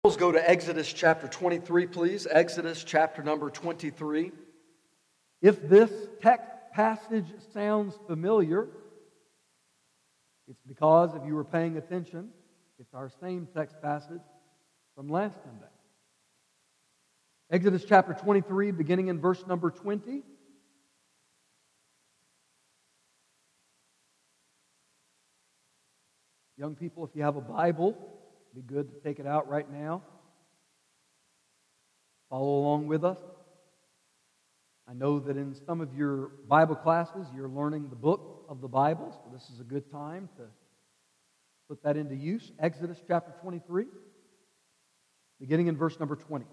Let's go to Exodus chapter 23, please. Exodus chapter number 23. If this text passage sounds familiar, it's because, if you were paying attention, it's our same text passage from last Sunday. Exodus chapter 23, beginning in verse number 20. Young people, if you have a Bible, it'd be good to take it out right now. Follow along with us. I know that in some of your Bible classes, you're learning the book of the Bible, so this is a good time to put that into use. Exodus chapter 23, beginning in verse number 20.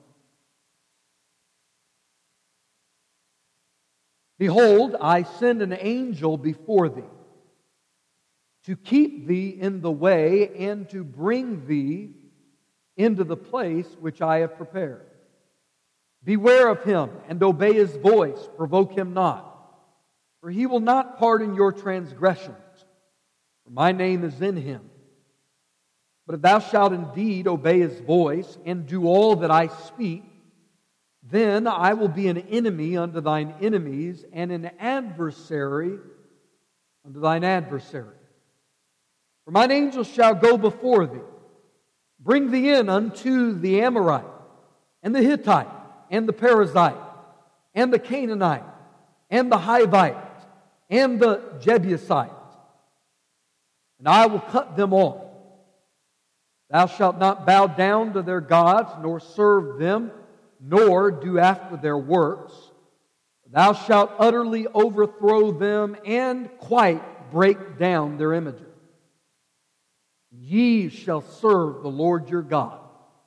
Behold, I send an angel before thee, to keep thee in the way and to bring thee into the place which I have prepared. Beware of him and obey his voice, provoke him not, for he will not pardon your transgressions, for my name is in him. But if thou shalt indeed obey his voice and do all that I speak, then I will be an enemy unto thine enemies and an adversary unto thine adversary. For mine angel shall go before thee, bring thee in unto the Amorite, and the Hittite, and the Perizzite, and the Canaanite, and the Hivite, and the Jebusite. And I will cut them off. Thou shalt not bow down to their gods, nor serve them, nor do after their works. Thou shalt utterly overthrow them, and quite break down their images. Ye shall serve the Lord your God.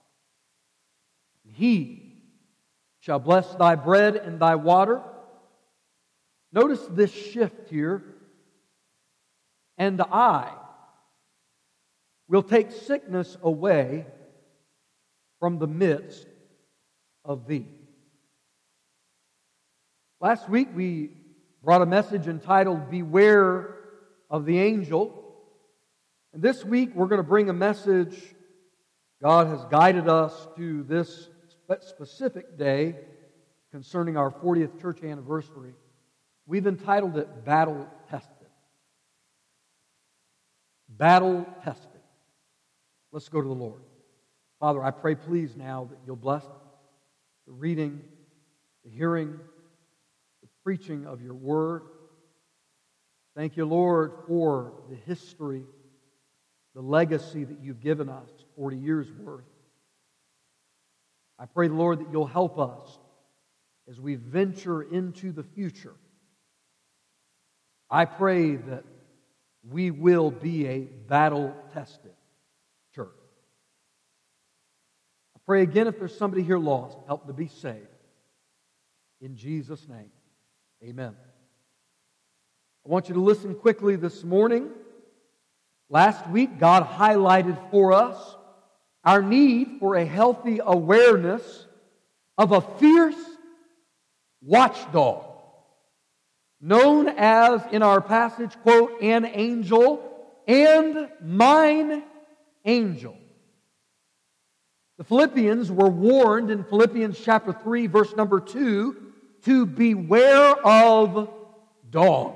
He shall bless thy bread and thy water. Notice this shift here. And I will take sickness away from the midst of thee. Last week we brought a message entitled, Beware of the Angel. And this week we're going to bring a message. God has guided us to this specific day concerning our 40th church anniversary. We've entitled it Battle Tested. Battle Tested. Let's go to the Lord. Father, I pray please now that you'll bless the reading, the hearing, the preaching of your word. Thank you, Lord, for the history, the legacy that you've given us, 40 years worth. I pray, Lord, that you'll help us as we venture into the future. I pray that we will be a battle-tested church. I pray again, if there's somebody here lost, help them to be saved. In Jesus' name, amen. I want you to listen quickly this morning. Last week, God highlighted for us our need for a healthy awareness of a fierce watchdog, known as, in our passage, quote, an angel and mine angel. The Philippians were warned in Philippians chapter 3, verse number 2, to beware of dogs.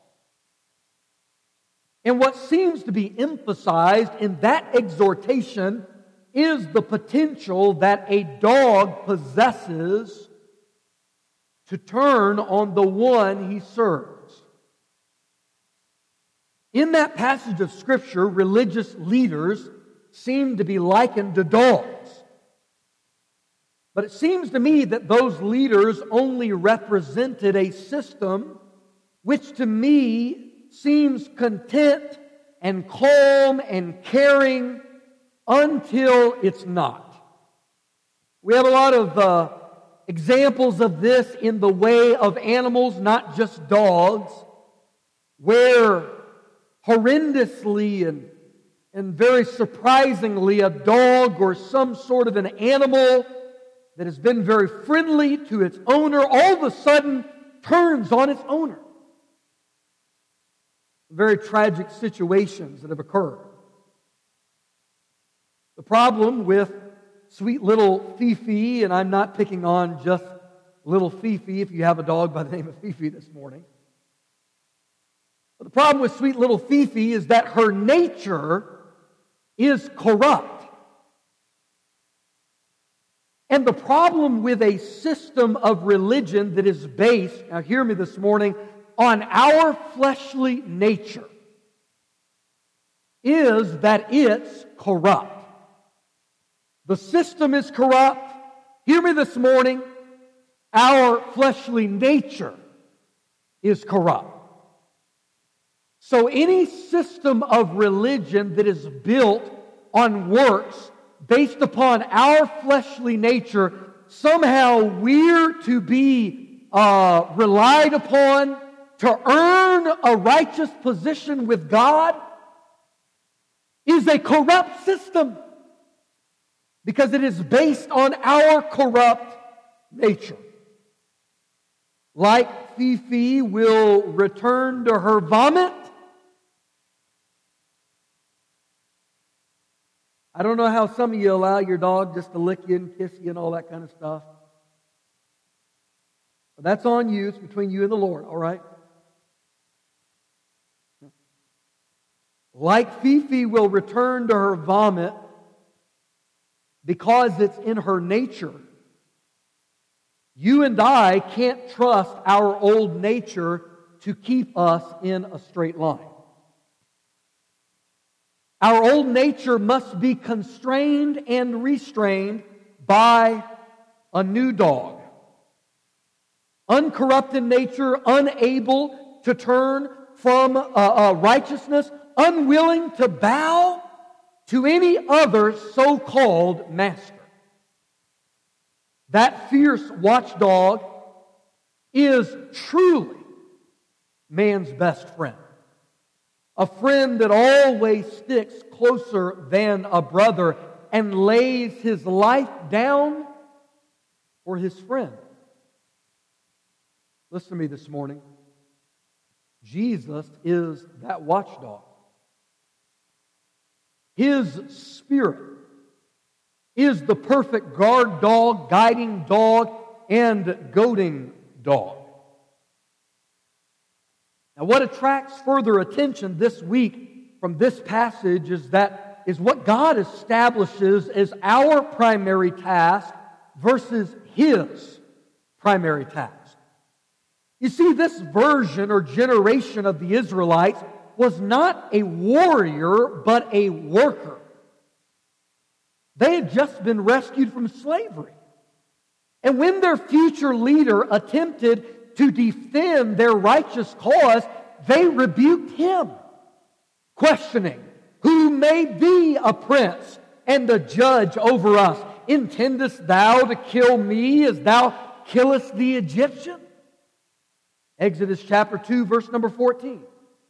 And what seems to be emphasized in that exhortation is the potential that a dog possesses to turn on the one he serves. In that passage of Scripture, religious leaders seem to be likened to dogs. But it seems to me that those leaders only represented a system which to me seems content and calm and caring until it's not. We have a lot of examples of this in the way of animals, not just dogs, where horrendously and very surprisingly a dog or some sort of an animal that has been very friendly to its owner all of a sudden turns on its owner. Very tragic situations that have occurred. The problem with sweet little Fifi, and I'm not picking on just little Fifi if you have a dog by the name of Fifi this morning. But the problem with sweet little Fifi is that her nature is corrupt. And the problem with a system of religion that is based, now hear me this morning, on our fleshly nature is that it's corrupt. The system is corrupt. Hear me this morning, our fleshly nature is corrupt. So any system of religion that is built on works based upon our fleshly nature, somehow we're to be relied upon to earn a righteous position with God, is a corrupt system because it is based on our corrupt nature. Like Fifi will return to her vomit, I don't know how some of you allow your dog just to lick you and kiss you and all that kind of stuff. But that's on you. It's between you and the Lord, all right? Like Fifi will return to her vomit because it's in her nature. You and I can't trust our old nature to keep us in a straight line. Our old nature must be constrained and restrained by a new dog. Uncorrupted nature, unable to turn from righteousness, unwilling to bow to any other so-called master. That fierce watchdog is truly man's best friend. A friend that always sticks closer than a brother and lays his life down for his friend. Listen to me this morning. Jesus is that watchdog. His Spirit is the perfect guard dog, guiding dog, and goading dog. Now, what attracts further attention this week from this passage is what God establishes as our primary task versus His primary task. You see, this version or generation of the Israelites was not a warrior, but a worker. They had just been rescued from slavery. And when their future leader attempted to defend their righteous cause, they rebuked him, questioning, "Who made thee a prince and a judge over us? Intendest thou to kill me as thou killest the Egyptian?" Exodus chapter 2, verse number 14.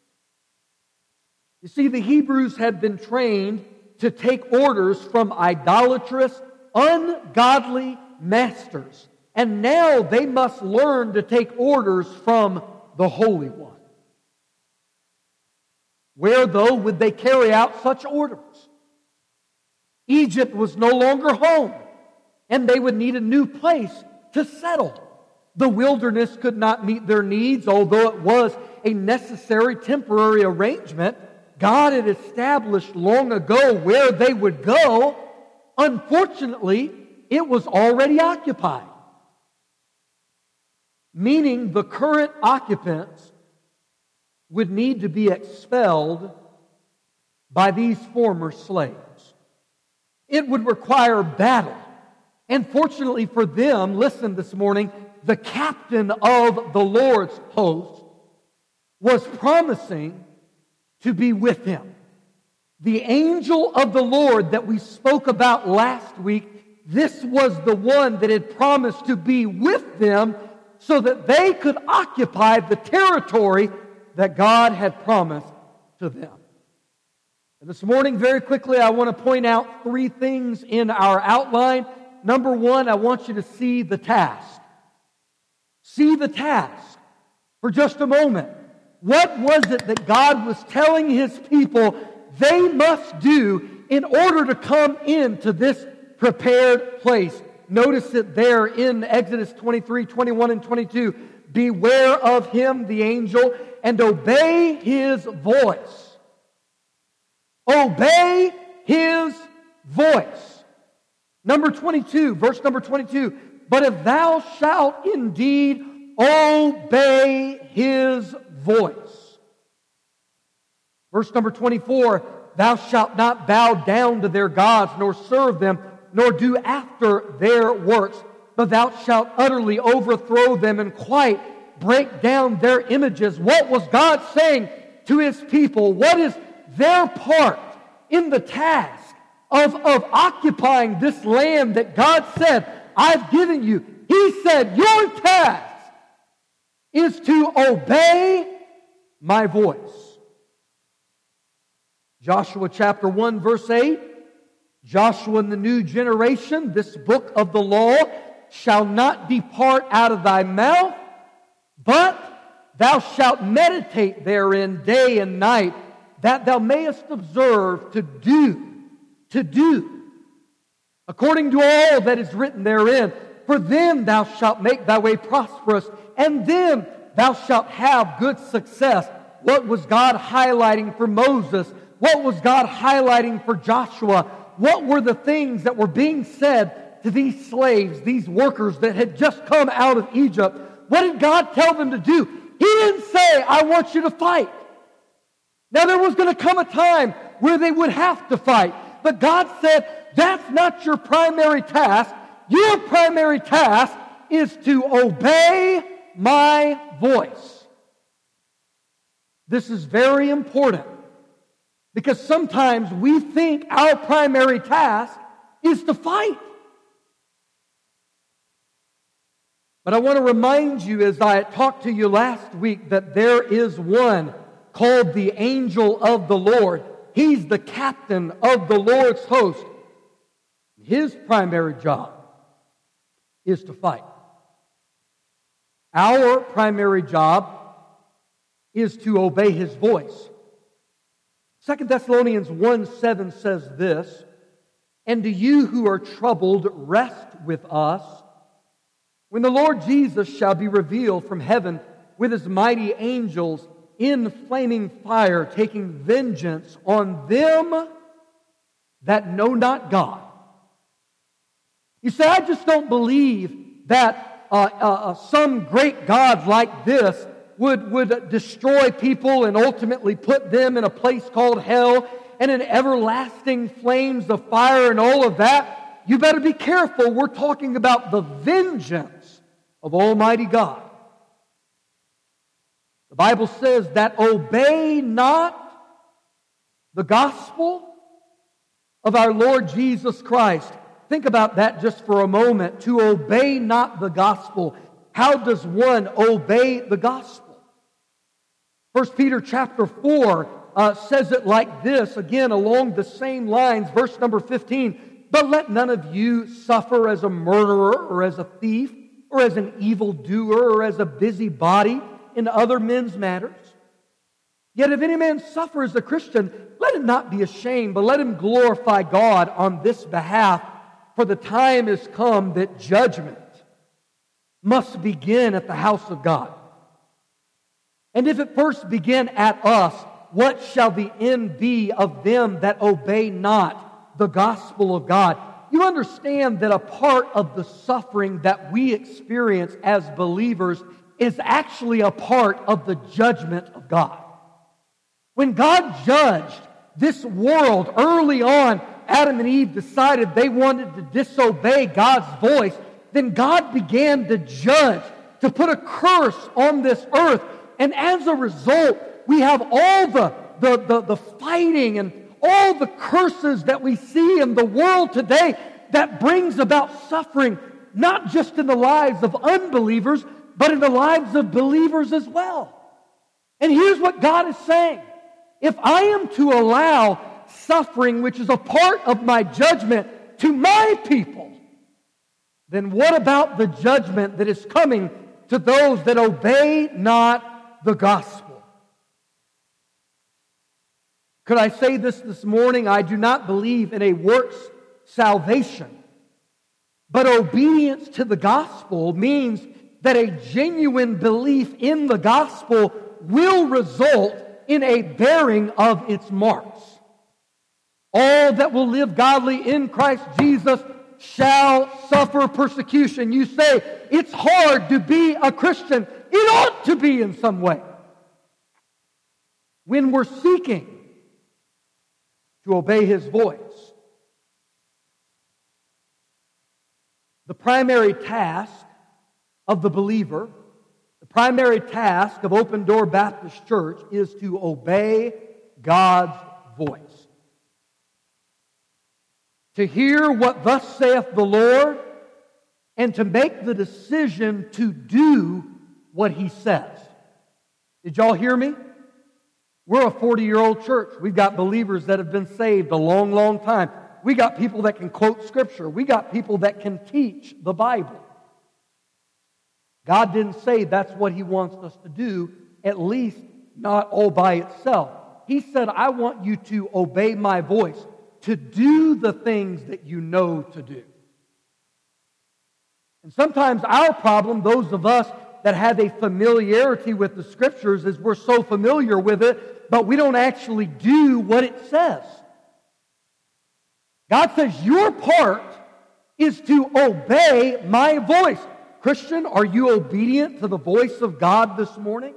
You see, the Hebrews had been trained to take orders from idolatrous, ungodly masters. And now they must learn to take orders from the Holy One. Where, though, would they carry out such orders? Egypt was no longer home, and they would need a new place to settle. The wilderness could not meet their needs, although it was a necessary temporary arrangement. God had established long ago where they would go. Unfortunately, it was already occupied. Meaning the current occupants would need to be expelled by these former slaves. It would require battle. And fortunately for them, listen this morning, the captain of the Lord's host was promising to be with him. The angel of the Lord that we spoke about last week, this was the one that had promised to be with them so that they could occupy the territory that God had promised to them. And this morning, very quickly, I want to point out three things in our outline. Number one, I want you to see the task. See the task for just a moment. What was it that God was telling His people they must do in order to come into this prepared place. Notice it there in Exodus 23, 21, and 22. Beware of him, the angel, and obey his voice. Obey his voice. Number 22, verse number 22. But if thou shalt indeed obey his voice. Verse number 24. Thou shalt not bow down to their gods, nor serve them, nor do after their works, but thou shalt utterly overthrow them and quite break down their images. What was God saying to His people? What is their part in the task of occupying this land that God said, I've given you? He said, your task is to obey my voice. Joshua chapter 1 verse 8, Joshua in the new generation, this book of the law shall not depart out of thy mouth, but thou shalt meditate therein day and night, that thou mayest observe to do, according to all that is written therein. For then thou shalt make thy way prosperous, and then thou shalt have good success. What was God highlighting for Moses? What was God highlighting for Joshua? What were the things that were being said to these slaves, these workers that had just come out of Egypt? What did God tell them to do? He didn't say, I want you to fight. Now there was going to come a time where they would have to fight. But God said, that's not your primary task. Your primary task is to obey my voice. This is very important, because sometimes we think our primary task is to fight. But I want to remind you, as I talked to you last week, that there is one called the angel of the Lord. He's the captain of the Lord's host. His primary job is to fight. Our primary job is to obey His voice. 2 Thessalonians 1:7 says this, and to you who are troubled, rest with us, when the Lord Jesus shall be revealed from heaven with His mighty angels in flaming fire, taking vengeance on them that know not God. You say, I just don't believe that some great God like this would destroy people and ultimately put them in a place called hell and in everlasting flames of fire and all of that. You better be careful. We're talking about the vengeance of Almighty God. The Bible says that obey not the gospel of our Lord Jesus Christ. Think about that just for a moment. To obey not the gospel. How does one obey the gospel? 1 Peter chapter 4 says it like this, again along the same lines, verse number 15. But let none of you suffer as a murderer or as a thief or as an evildoer or as a busybody in other men's matters. Yet if any man suffer as a Christian, let him not be ashamed, but let him glorify God on this behalf. For the time is come that judgment must begin at the house of God. And if it first begin at us, what shall the end be of them that obey not the gospel of God? You understand that a part of the suffering that we experience as believers is actually a part of the judgment of God. When God judged this world early on, Adam and Eve decided they wanted to disobey God's voice. Then God began to judge, to put a curse on this earth. And as a result, we have all the fighting and all the curses that we see in the world today that brings about suffering, not just in the lives of unbelievers, but in the lives of believers as well. And here's what God is saying. If I am to allow suffering, which is a part of my judgment, to my people, then what about the judgment that is coming to those that obey not the gospel? Could I say this morning? I do not believe in a works salvation. But obedience to the gospel means that a genuine belief in the gospel will result in a bearing of its marks. All that will live godly in Christ Jesus shall suffer persecution. You say, it's hard to be a Christian. It ought to be in some way. When we're seeking to obey His voice, the primary task of the believer, the primary task of Open Door Baptist Church is to obey God's voice. To hear what thus saith the Lord, and to make the decision to do what He says. Did y'all hear me? We're a 40-year-old church. We've got believers that have been saved a long, long time. We got people that can quote Scripture. We got people that can teach the Bible. God didn't say that's what He wants us to do, at least not all by itself. He said, I want you to obey my voice, to do the things that you know to do. And sometimes our problem, those of us that have a familiarity with the Scriptures, is we're so familiar with it, but we don't actually do what it says. God says, your part is to obey my voice. Christian, are you obedient to the voice of God this morning?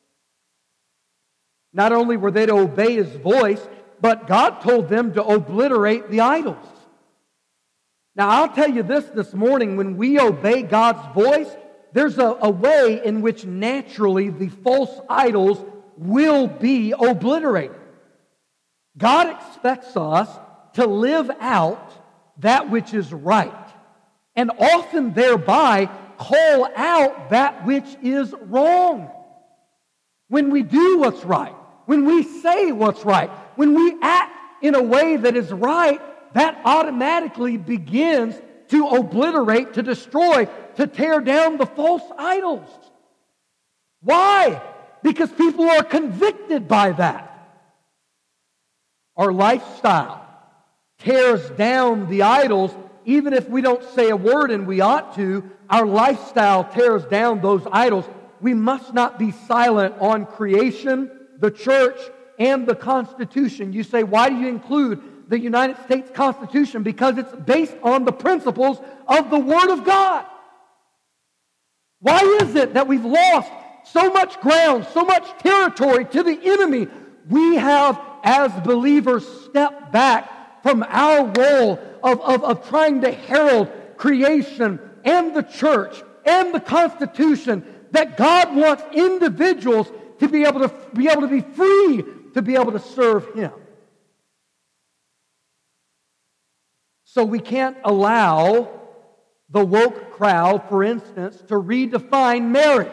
Not only were they to obey His voice, but God told them to obliterate the idols. Now, I'll tell you this morning, when we obey God's voice, there's a way in which naturally the false idols will be obliterated. God expects us to live out that which is right, and often thereby call out that which is wrong. When we do what's right, when we say what's right, when we act in a way that is right, that automatically begins to obliterate, to destroy, to tear down the false idols. Why? Because people are convicted by that. Our lifestyle tears down the idols, even if we don't say a word, and we ought to. Our lifestyle tears down those idols. We must not be silent on creation, the church, and the Constitution. You say, why do you include the United States Constitution? Because it's based on the principles of the Word of God. Why is it that we've lost so much ground, so much territory to the enemy? We have, as believers, stepped back from our role of trying to herald creation and the church and the Constitution, that God wants individuals to be able to be free to be able to serve Him. So we can't allow the woke crowd, for instance, to redefine marriage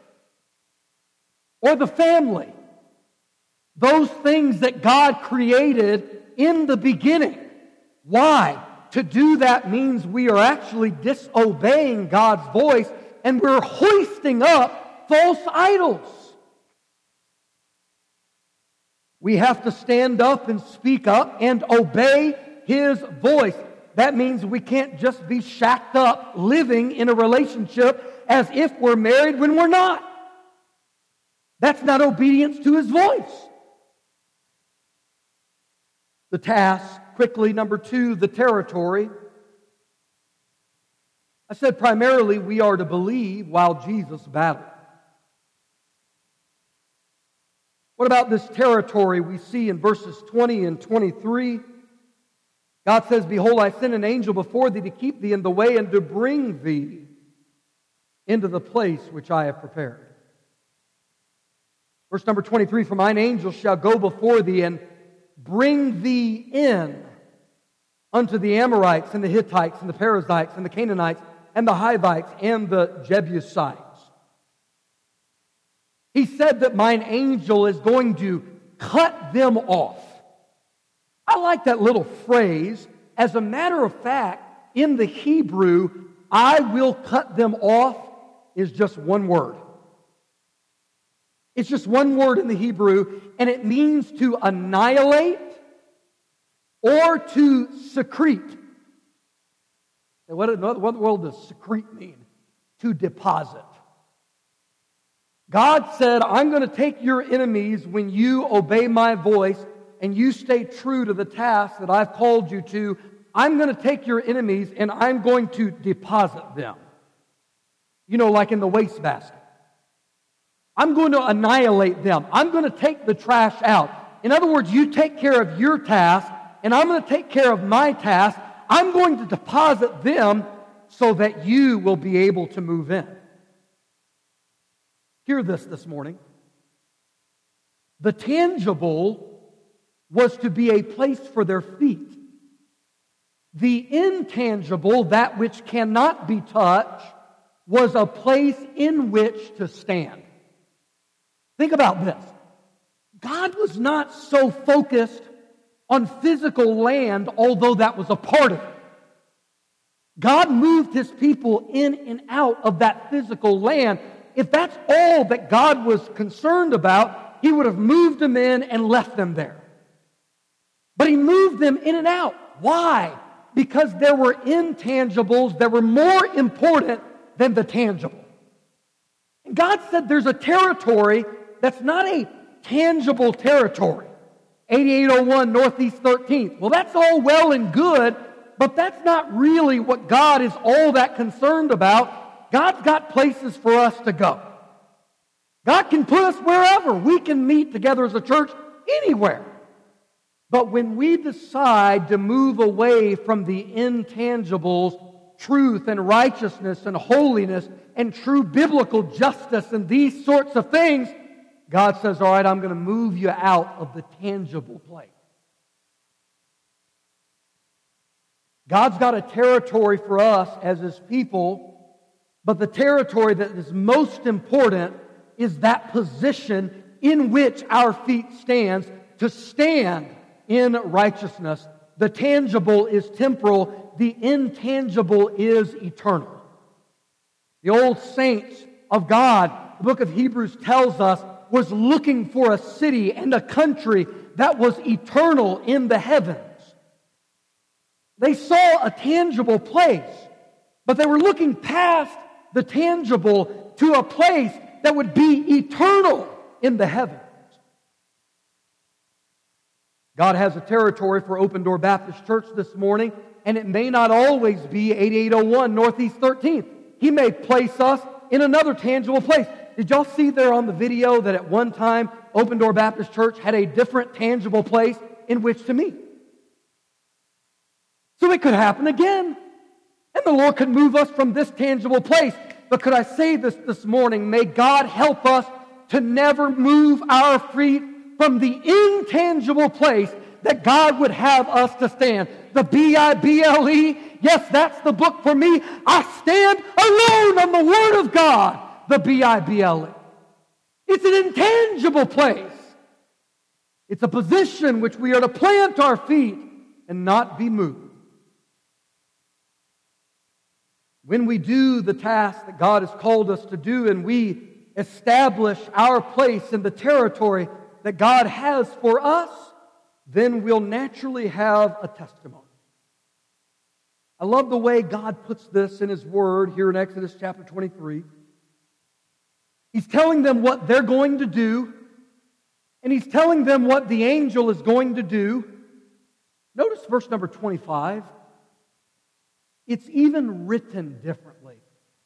or the family. Those things that God created in the beginning. Why? To do that means we are actually disobeying God's voice, and we're hoisting up false idols. We have to stand up and speak up and obey His voice. That means we can't just be shacked up living in a relationship as if we're married when we're not. That's not obedience to His voice. The task, quickly, number 2, the territory. I said primarily we are to believe while Jesus battled. What about this territory we see in verses 20 and 23? God says, behold, I send an angel before thee to keep thee in the way and to bring thee into the place which I have prepared. Verse number 23, for mine angel shall go before thee and bring thee in unto the Amorites and the Hittites and the Perizzites and the Canaanites and the Hivites and the Jebusites. He said that mine angel is going to cut them off. I like that little phrase. As a matter of fact, in the Hebrew, I will cut them off is just one word. It's just one word in the Hebrew, and it means to annihilate or to secrete. What in the world does secrete mean? To deposit. God said, I'm going to take your enemies when you obey my voice and you stay true to the task that I've called you to. I'm going to take your enemies and I'm going to deposit them. You know, like in the wastebasket. I'm going to annihilate them. I'm going to take the trash out. In other words, you take care of your task and I'm going to take care of my task. I'm going to deposit them so that you will be able to move in. Hear this morning. The tangible was to be a place for their feet. The intangible, that which cannot be touched, was a place in which to stand. Think about this. God was not so focused on physical land, although that was a part of it. God moved His people in and out of that physical land. If that's all that God was concerned about, He would have moved them in and left them there. But He moved them in and out. Why? Because there were intangibles that were more important than the tangible. And God said there's a territory that's not a tangible territory. 8801 Northeast 13th. Well, that's all well and good, but that's not really what God is all that concerned about. God's got places for us to go. God can put us wherever. We can meet together as a church anywhere. But when we decide to move away from the intangibles, truth and righteousness and holiness and true biblical justice and these sorts of things, God says, all right, I'm going to move you out of the tangible place. God's got a territory for us as His people, but the territory that is most important is that position in which our feet stands, to stand in righteousness. The tangible is temporal, the intangible is eternal. The old saints of God, the book of Hebrews tells us, was looking for a city and a country that was eternal in the heavens. They saw a tangible place, but they were looking past the tangible to a place that would be eternal in the heavens. God has a territory for Open Door Baptist Church this morning, and it may not always be 8801 Northeast 13th. He may place us in another tangible place. Did y'all see there on the video that at one time Open Door Baptist Church had a different tangible place in which to meet? So it could happen again. And the Lord could move us from this tangible place. But could I say this morning, may God help us to never move our feet from the intangible place that God would have us to stand. The Bible, yes, that's the book for me. I stand alone on the Word of God. The Bible. It's an intangible place. It's a position which we are to plant our feet and not be moved. When we do the task that God has called us to do and we establish our place in the territory that God has for us, then we'll naturally have a testimony. I love the way God puts this in His Word here in Exodus chapter 23. He's telling them what they're going to do, and He's telling them what the angel is going to do. Notice verse number 25. It's even written differently.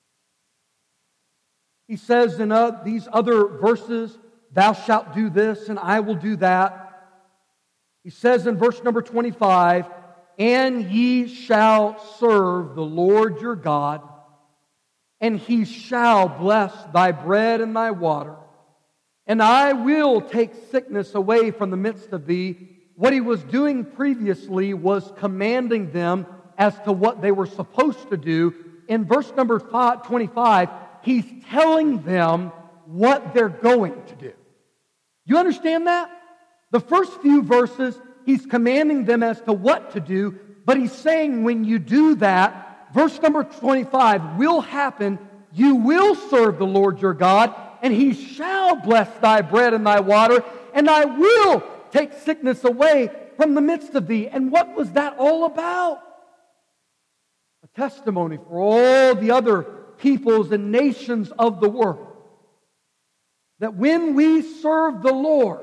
He says in these other verses, thou shalt do this and I will do that. He says in verse number 25, and ye shall serve the Lord your God, and He shall bless thy bread and thy water, and I will take sickness away from the midst of thee. What He was doing previously was commanding them as to what they were supposed to do. In verse number 25, He's telling them what they're going to do. You understand that? The first few verses, He's commanding them as to what to do, but He's saying when you do that, verse number 25 will happen. You will serve the Lord your God, and He shall bless thy bread and thy water, and I will take sickness away from the midst of thee. And what was that all about? A testimony for all the other peoples and nations of the world. That when we serve the Lord,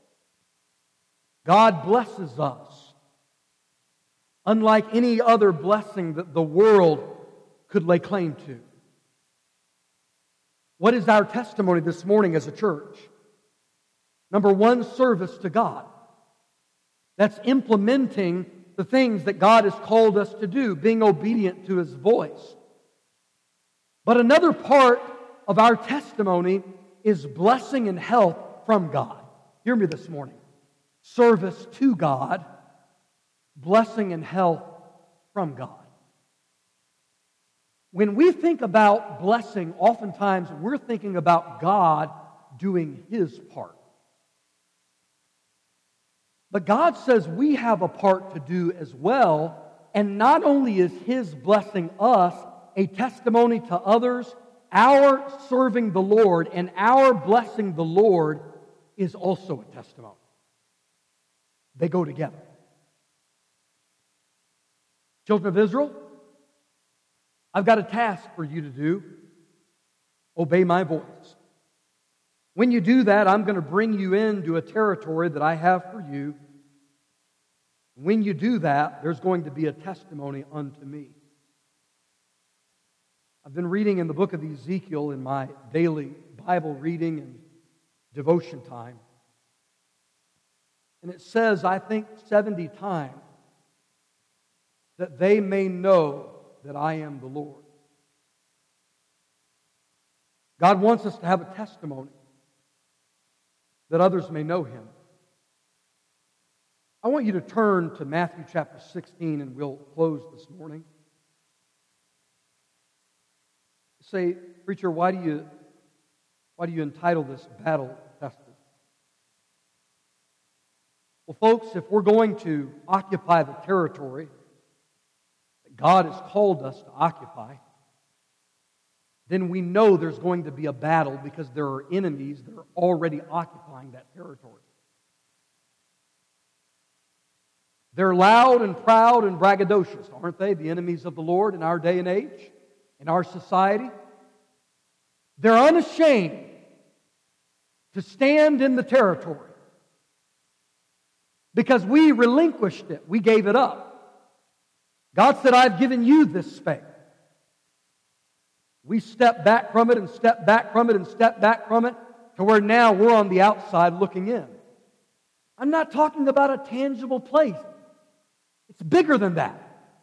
God blesses us, unlike any other blessing that the world could lay claim to. What is our testimony this morning as a church? Number one, service to God. That's implementing the things that God has called us to do, being obedient to His voice. But another part of our testimony is blessing and health from God. Hear me this morning. Service to God, blessing and health from God. When we think about blessing, oftentimes we're thinking about God doing His part. But God says we have a part to do as well, and not only is His blessing us a testimony to others, our serving the Lord and our blessing the Lord is also a testimony. They go together. Children of Israel, I've got a task for you to do. Obey my voice. When you do that, I'm going to bring you into a territory that I have for you. When you do that, there's going to be a testimony unto me. I've been reading in the book of Ezekiel in my daily Bible reading and devotion time. And it says, I think 70 times, that they may know that I am the Lord. God wants us to have a testimony that others may know Him. I want you to turn to Matthew chapter 16 and we'll close this morning. Say, preacher, why do you entitle this Battle Tested? Well, folks, if we're going to occupy the territory that God has called us to occupy, then we know there's going to be a battle because there are enemies that are already occupying that territory. They're loud and proud and braggadocious, aren't they? The enemies of the Lord in our day and age, in our society. They're unashamed to stand in the territory because we relinquished it. We gave it up. God said, I've given you this space. We stepped back from it and stepped back from it and stepped back from it to where now we're on the outside looking in. I'm not talking about a tangible place. It's bigger than that.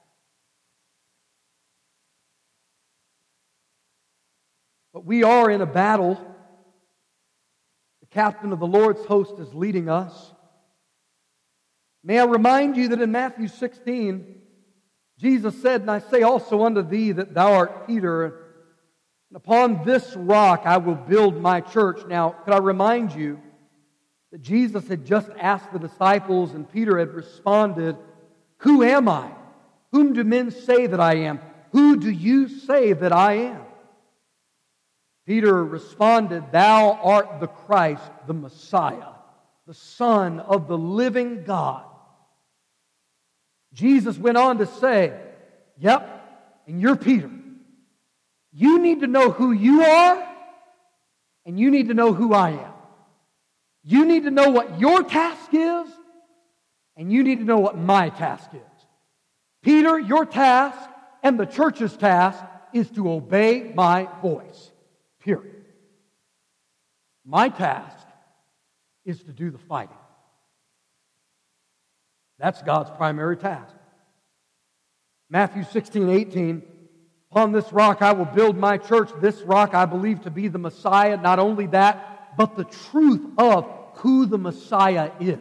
But we are in a battle. The captain of the Lord's host is leading us. May I remind you that in Matthew 16, Jesus said, and I say also unto thee that thou art Peter, and upon this rock I will build my church. Now, could I remind you that Jesus had just asked the disciples, and Peter had responded, who am I? Whom do men say that I am? Who do you say that I am? Peter responded, thou art the Christ, the Messiah, the Son of the living God. Jesus went on to say, yep, and you're Peter. You need to know who you are, and you need to know who I am. You need to know what your task is, and you need to know what my task is. Peter, your task and the church's task is to obey my voice. Period. My task is to do the fighting. That's God's primary task. Matthew 16:18, upon this rock I will build my church. This rock I believe to be the Messiah. Not only that, but the truth of who the Messiah is.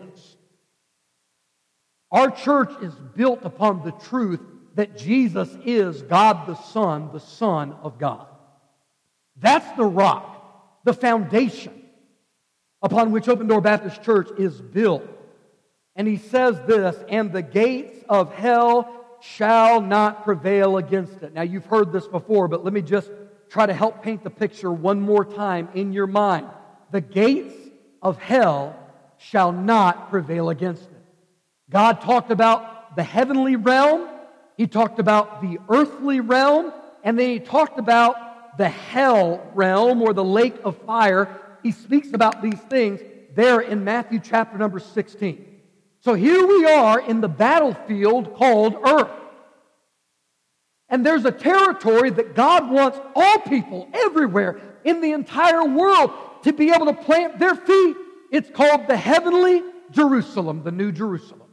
Our church is built upon the truth that Jesus is God the Son of God. That's the rock, the foundation upon which Open Door Baptist Church is built. And he says this, and the gates of hell shall not prevail against it. Now you've heard this before, but let me just try to help paint the picture one more time in your mind. The gates of hell shall not prevail against it. God talked about the heavenly realm, he talked about the earthly realm, and then he talked about the hell realm or the lake of fire. He speaks about these things there in Matthew chapter number 16. So here we are in the battlefield called earth. And there's a territory that God wants all people everywhere in the entire world to be able to plant their feet. It's called the heavenly Jerusalem, the New Jerusalem.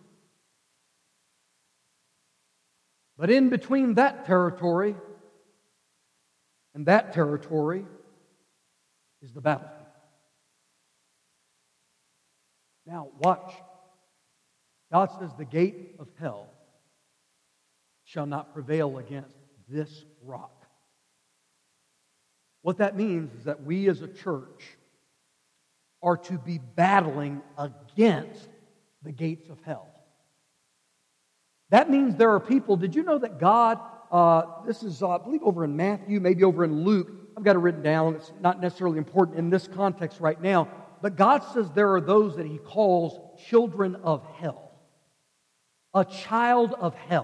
But in between that territory and that territory is the battlefield. Now, watch. God says the gate of hell shall not prevail against this rock. What that means is that we as a church are to be battling against the gates of hell. That means there are people, did you know that God, this is, I believe, over in Matthew, maybe over in Luke, I've got it written down, it's not necessarily important in this context right now, but God says there are those that He calls children of hell. A child of hell.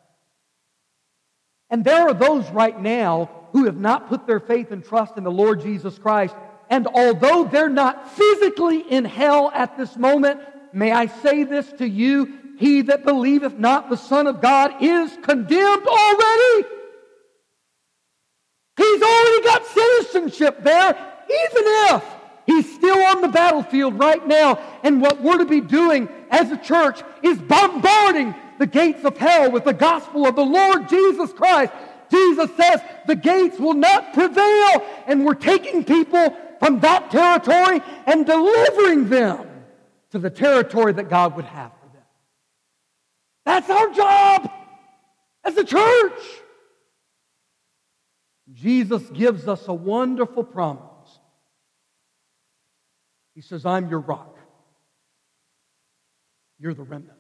And there are those right now who have not put their faith and trust in the Lord Jesus Christ. And although they're not physically in hell at this moment, may I say this to you, he that believeth not the Son of God is condemned already. He's already got citizenship there, even if he's still on the battlefield right now. And what we're to be doing as a church is bombarding the gates of hell with the gospel of the Lord Jesus Christ. Jesus says the gates will not prevail, and we're taking people from that territory and delivering them to the territory that God would have for them. That's our job as a church. Jesus gives us a wonderful promise. He says, I'm your rock. You're the remnant.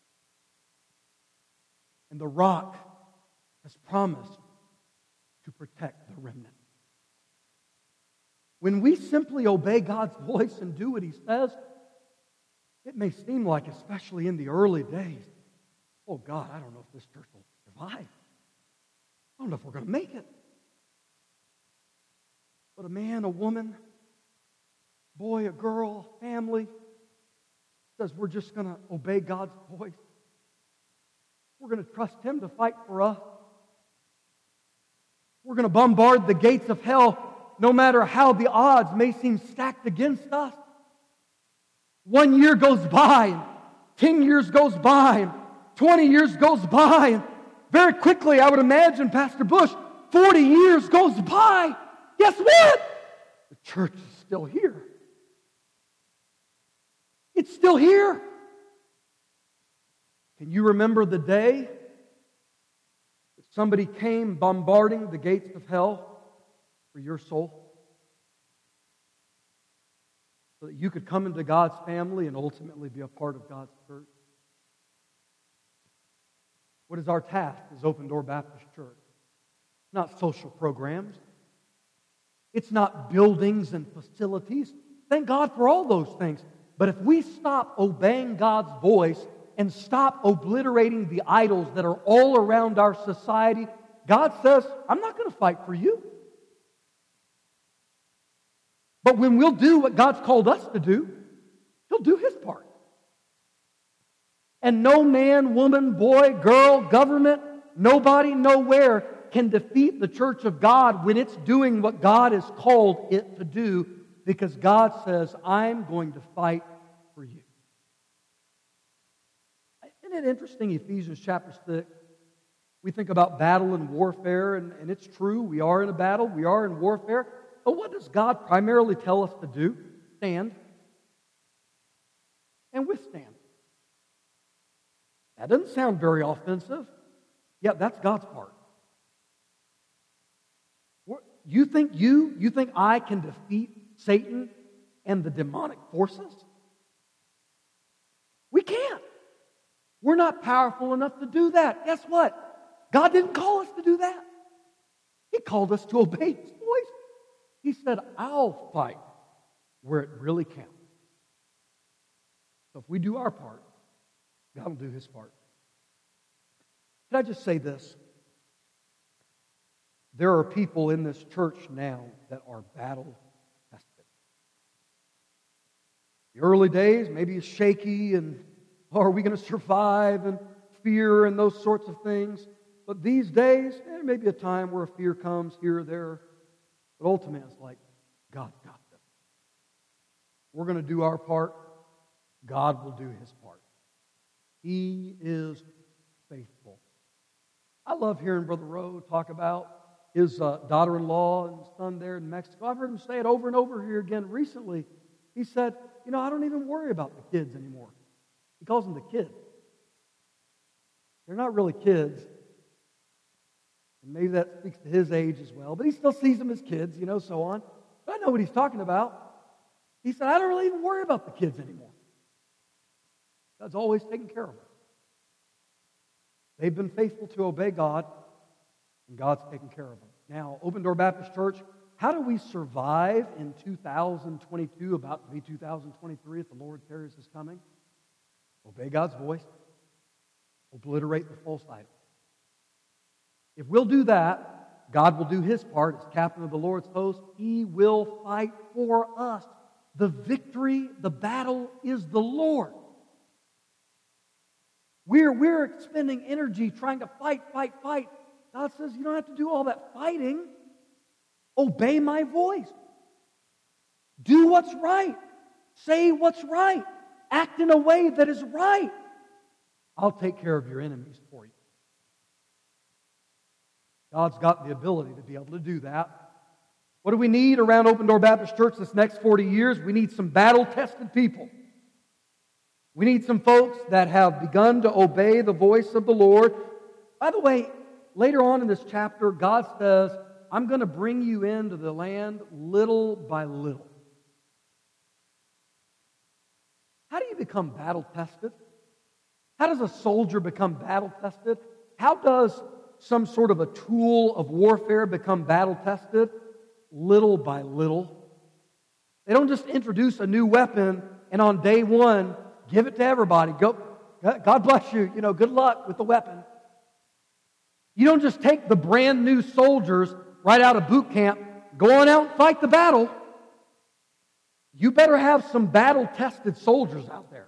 And the rock has promised to protect the remnant. When we simply obey God's voice and do what He says, it may seem like, especially in the early days, oh God, I don't know if this church will survive. I don't know if we're going to make it. But a man, a woman, boy, a girl, a family says we're just going to obey God's voice. We're going to trust Him to fight for us. We're going to bombard the gates of hell no matter how the odds may seem stacked against us. 1 year goes by, 10 years goes by, 20 years goes by, and very quickly, I would imagine, Pastor Bush, 40 years goes by. Guess what? The church is still here. It's still here. Can you remember the day that somebody came bombarding the gates of hell for your soul? So that you could come into God's family and ultimately be a part of God's church. What is our task as Open Door Baptist Church? Not social programs. It's not buildings and facilities. Thank God for all those things. But if we stop obeying God's voice and stop obliterating the idols that are all around our society, God says, I'm not going to fight for you. But when we'll do what God's called us to do, He'll do His part. And no man, woman, boy, girl, government, nobody, nowhere can defeat the church of God when it's doing what God has called it to do, because God says, I'm going to fight for you. Isn't it interesting, Ephesians chapter 6? We think about battle and warfare, and it's true, we are in a battle, we are in warfare. But what does God primarily tell us to do? Stand and withstand. That doesn't sound very offensive. Yeah, that's God's part. You think I can defeat Satan and the demonic forces? We can't. We're not powerful enough to do that. Guess what? God didn't call us to do that. He called us to obey His voice. He said, I'll fight where it really counts. So if we do our part, God will do His part. Can I just say this? There are people in this church now that are battle tested. The early days, maybe it's shaky and are we going to survive and fear and those sorts of things. But these days, there may be a time where a fear comes here or there. But ultimately, it's like, God's got this. We're going to do our part. God will do His part. He is faithful. I love hearing Brother Rowe talk about his daughter-in-law and son there in Mexico. I've heard him say it over and over here again recently. He said, I don't even worry about the kids anymore. He calls them the kids. They're not really kids. And maybe that speaks to his age as well. But he still sees them as kids, so on. But I know what he's talking about. He said, I don't really even worry about the kids anymore. God's always taking care of them. They've been faithful to obey God, and God's taking care of them. Now, Open Door Baptist Church, how do we survive in 2022, about to be 2023, if the Lord tarries His coming? Obey God's voice. Obliterate the false idol. If we'll do that, God will do His part as captain of the Lord's host. He will fight for us. The victory, the battle is the Lord. We're expending energy trying to fight. God says, you don't have to do all that fighting. Obey my voice. Do what's right. Say what's right. Act in a way that is right. I'll take care of your enemies for you. God's got the ability to be able to do that. What do we need around Open Door Baptist Church this next 40 years? We need some battle-tested people. We need some folks that have begun to obey the voice of the Lord. By the way, later on in this chapter, God says, I'm going to bring you into the land little by little. How do you become battle-tested? How does a soldier become battle-tested? How does some sort of a tool of warfare become battle-tested? Little by little. They don't just introduce a new weapon and on day one, give it to everybody. Go, God bless you. Good luck with the weapon. You don't just take the brand new soldiers right out of boot camp, go on out and fight the battle. You better have some battle-tested soldiers out there.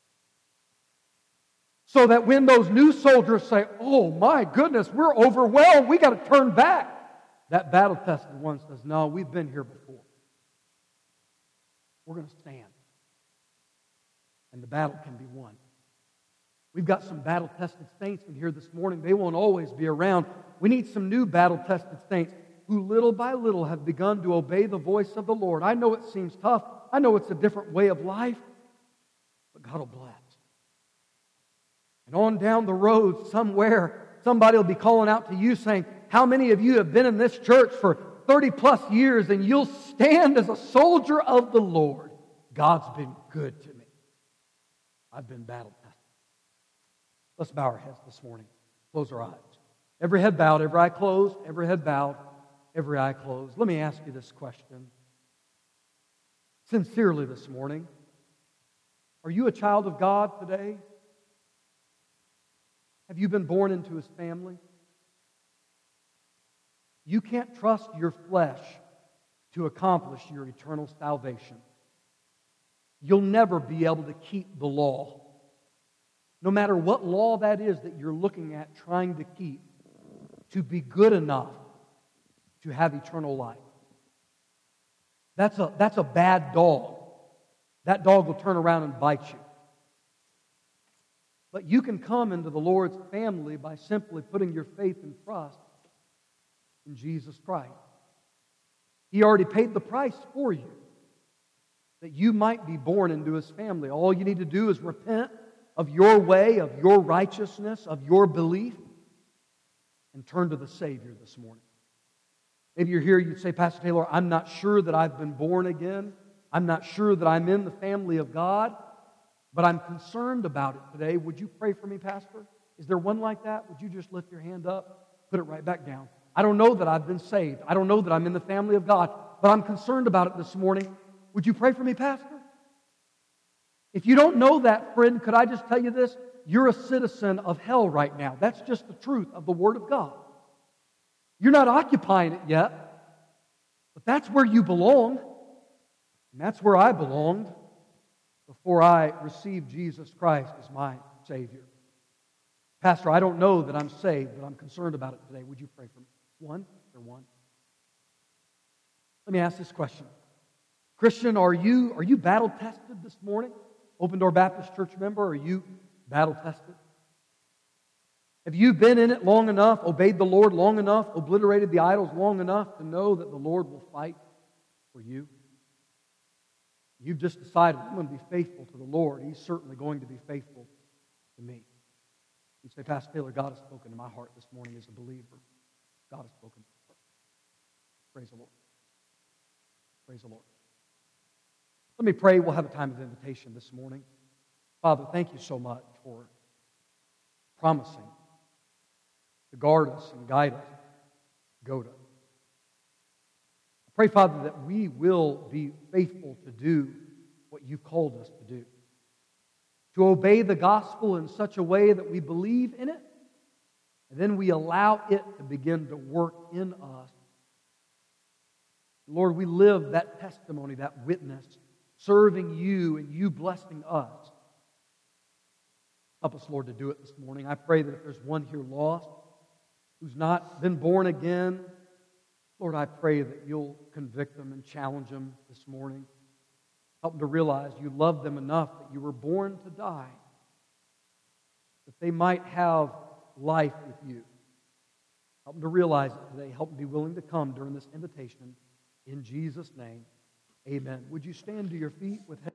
So that when those new soldiers say, oh my goodness, we're overwhelmed, we got to turn back. That battle-tested one says, no, we've been here before. We're going to stand. And the battle can be won. We've got some battle-tested saints in here this morning. They won't always be around. We need some new battle-tested saints who little by little have begun to obey the voice of the Lord. I know it seems tough. I know it's a different way of life. But God will bless. And on down the road somewhere, somebody will be calling out to you saying, how many of you have been in this church for 30 plus years and you'll stand as a soldier of the Lord? God's been good to me. I've been battle tested. Let's bow our heads this morning. Close our eyes. Every head bowed, every eye closed, every head bowed, every eye closed. Let me ask you this question. Sincerely this morning, are you a child of God today? Have you been born into His family? You can't trust your flesh to accomplish your eternal salvation. You'll never be able to keep the law. No matter what law that is that you're looking at trying to keep, to be good enough to have eternal life. That's a bad dog. That dog will turn around and bite you. But you can come into the Lord's family by simply putting your faith and trust in Jesus Christ. He already paid the price for you, that you might be born into His family. All you need to do is repent of your way, of your righteousness, of your belief, and turn to the Savior this morning. Maybe you're here, you'd say, Pastor Taylor, I'm not sure that I've been born again. I'm not sure that I'm in the family of God, but I'm concerned about it today. Would you pray for me, Pastor? Is there one like that? Would you just lift your hand up, put it right back down? I don't know that I've been saved. I don't know that I'm in the family of God, but I'm concerned about it this morning. Would you pray for me, Pastor? If you don't know that, friend, could I just tell you this? You're a citizen of hell right now. That's just the truth of the Word of God. You're not occupying it yet, but that's where you belong. And that's where I belonged before I received Jesus Christ as my Savior. Pastor, I don't know that I'm saved, but I'm concerned about it today. Would you pray for me? One? Let me ask this question. Christian, are you battle-tested this morning? Open Door Baptist Church member, are you battle-tested? Have you been in it long enough, obeyed the Lord long enough, obliterated the idols long enough to know that the Lord will fight for you? You've just decided, I'm going to be faithful to the Lord. He's certainly going to be faithful to me. You say, Pastor Taylor, God has spoken to my heart this morning as a believer. God has spoken to my heart. Praise the Lord. Praise the Lord. Let me pray. We'll have a time of invitation this morning. Father, thank you so much for promising to guard us and guide us, goad us. I pray, Father, that we will be faithful to do what you've called us to do. To obey the gospel in such a way that we believe in it, and then we allow it to begin to work in us. Lord, we live that testimony, that witness, serving you and you blessing us. Help us, Lord, to do it this morning. I pray that if there's one here lost, who's not been born again, Lord, I pray that you'll convict them and challenge them this morning. Help them to realize you love them enough that you were born to die, that they might have life with you. Help them to realize it today. Help them be willing to come during this invitation. In Jesus' name, amen. Would you stand to your feet with head